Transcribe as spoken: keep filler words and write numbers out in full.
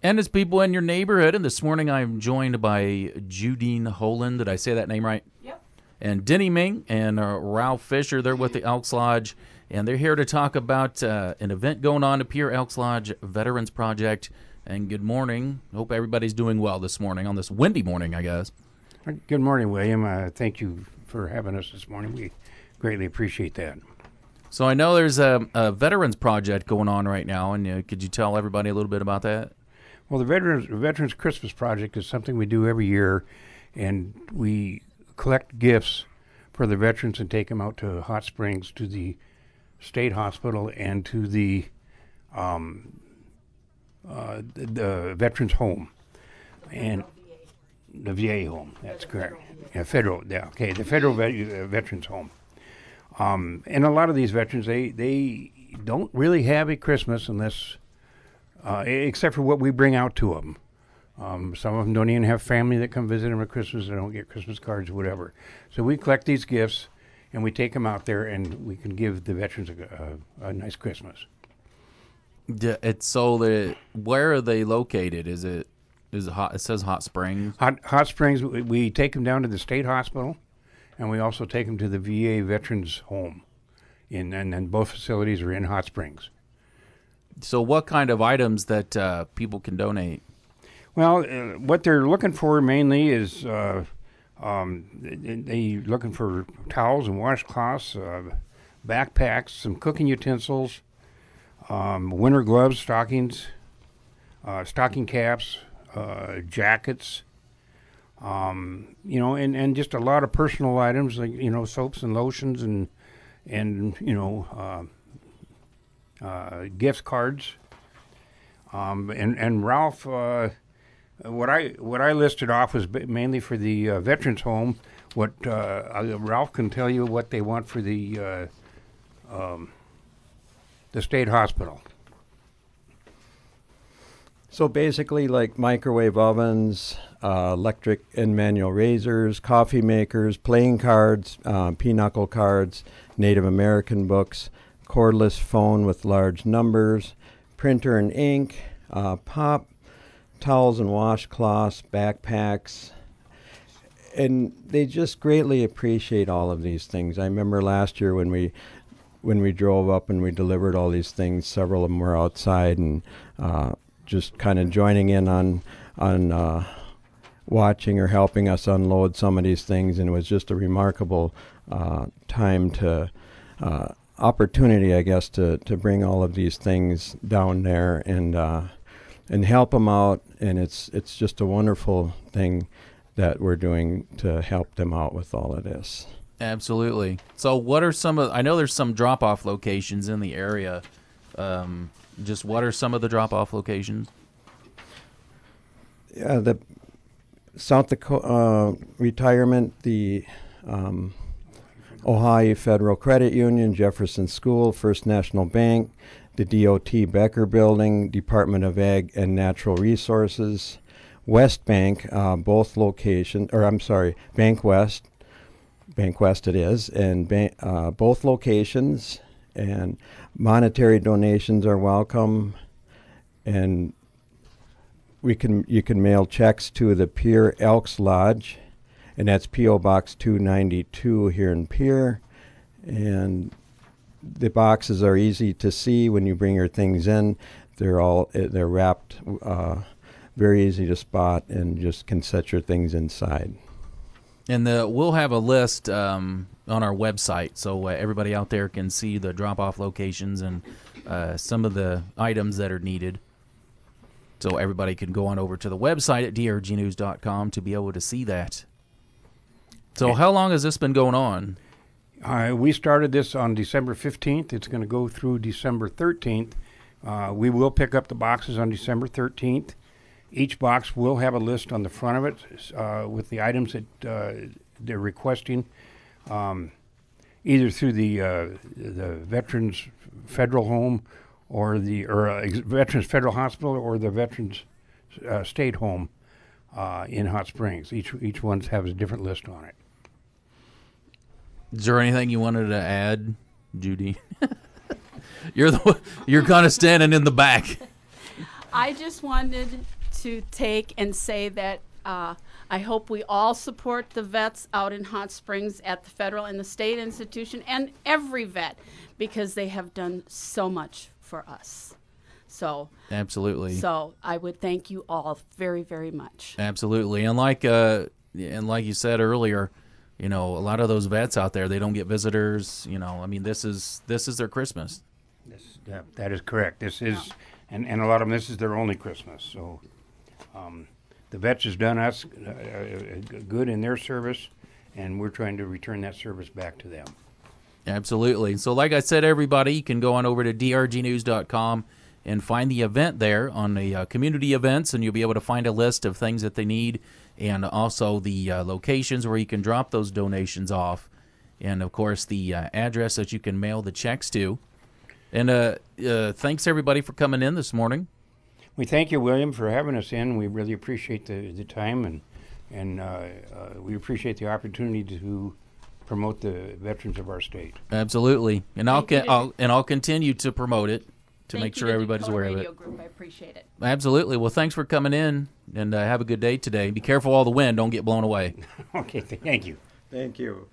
And it's people in your neighborhood. And this morning I'm joined by Judine Holland. Did I say that name right? Yep. And Denny Ming and uh, Ralph Fisher. They're with the Elks Lodge. And they're here to talk about uh, an event going on at Pierre Elks Lodge Veterans Project. And good morning. Hope everybody's doing well this morning on this windy morning, I guess. Good morning, William. Uh, thank you for having us this morning. We greatly appreciate that. So I know there's a, a Veterans Project going on right now. And uh, could you tell everybody a little bit about that? Well, the Veterans Veterans Christmas Project is something we do every year, and we collect gifts for the veterans and take them out to Hot Springs, to the state hospital, and to the um, uh, the, the veterans home, and the V A home. That's correct. Yeah, federal. Yeah, okay, the federal vet, uh, veterans home. Um, and a lot of these veterans, they they don't really have a Christmas unless. Uh, except for what we bring out to them. Um, some of them don't even have family that come visit them at Christmas. They don't get Christmas cards or whatever. So we collect these gifts, and we take them out there, and we can give the veterans a, a, a nice Christmas. Yeah, it's so the where are they located? Is it is it hot? It says Hot Springs. Hot, Hot Springs, we, we take them down to the state hospital, and we also take them to the V A Veterans Home. In, and, and both facilities are in Hot Springs. So what kind of items that uh, people can donate? Well, uh, what they're looking for mainly is uh, um, they, they looking for towels and washcloths, uh, backpacks, some cooking utensils, um, winter gloves, stockings, uh, stocking caps, uh, jackets, um, you know, and, and just a lot of personal items like, you know, soaps and lotions and, and you know, uh, Uh, gift cards, um, and and Ralph, uh, what I what I listed off was mainly for the uh, veterans home. What uh, Ralph can tell you what they want for the uh, um, the state hospital. So basically, like microwave ovens, uh, electric and manual razors, coffee makers, playing cards, uh, pinochle cards, Native American books, cordless phone with large numbers, printer and ink, uh, pop, towels and washcloths, backpacks, and they just greatly appreciate all of these things. I remember last year when we when we drove up and we delivered all these things, several of them were outside and uh, just kind of joining in on on uh, watching or helping us unload some of these things, and it was just a remarkable uh, time to. Uh, opportunity, I guess, to, to bring all of these things down there and uh, and help them out. And it's it's just a wonderful thing that we're doing to help them out with all of this. Absolutely. So what are some of, I know there's some drop-off locations in the area. Um, just what are some of the drop-off locations? Yeah, the South Dakota uh, retirement, the um, Ohio Federal Credit Union, Jefferson School, First National Bank, the D O T Becker Building, Department of Ag and Natural Resources, West Bank, uh, both locations, or I'm sorry, Bank West, Bank West it is, and ban- uh, both locations, and monetary donations are welcome, and we can you can mail checks to the Pierre Elks Lodge, and that's P O Box two ninety-two here in Pierre. And the boxes are easy to see when you bring your things in. They're all they're wrapped, uh, very easy to spot, and just can set your things inside. And the, we'll have a list um, on our website, so uh, everybody out there can see the drop-off locations and uh, some of the items that are needed. So everybody can go on over to the website at d r g news dot com to be able to see that. So how long has this been going on? Uh, we started this on December fifteenth. It's going to go through December thirteenth. Uh, we will pick up the boxes on December thirteenth. Each box will have a list on the front of it uh, with the items that uh, they're requesting, um, either through the uh, the Veterans Federal Home or the or uh, Veterans Federal Hospital or the Veterans uh, State Home uh, in Hot Springs. Each each one has a different list on it. Is there anything you wanted to add, Judy? you're the you're kind of standing in the back. I just wanted to take and say that uh, I hope we all support the vets out in Hot Springs at the federal and the state institution and every vet because they have done so much for us. So Absolutely. So I would thank you all very, very much. Absolutely. And like uh, and like you said earlier, you know, a lot of those vets out there, they don't get visitors. You know, I mean, this is this is their Christmas. This, that, that is correct. This is, and, and a lot of them, this is their only Christmas. So um, the vets has done us uh, uh, good in their service, and we're trying to return that service back to them. Absolutely. So like I said, everybody, you can go on over to d r g news dot com and find the event there on the uh, community events, and you'll be able to find a list of things that they need and also the uh, locations where you can drop those donations off, and, of course, the uh, address that you can mail the checks to. And uh, uh, thanks, everybody, for coming in this morning. We thank you, William, for having us in. We really appreciate the, the time, and, and uh, uh, we appreciate the opportunity to promote the veterans of our state. Absolutely. And I'll, Thank you con- to- I'll and I'll continue to promote it to Thank make you sure to everybody's Dakota aware of Radio it. Group. I appreciate it. Absolutely. Well, thanks for coming in, and uh, have a good day today. Be careful all the wind. Don't get blown away. Okay, th- thank you. Thank you.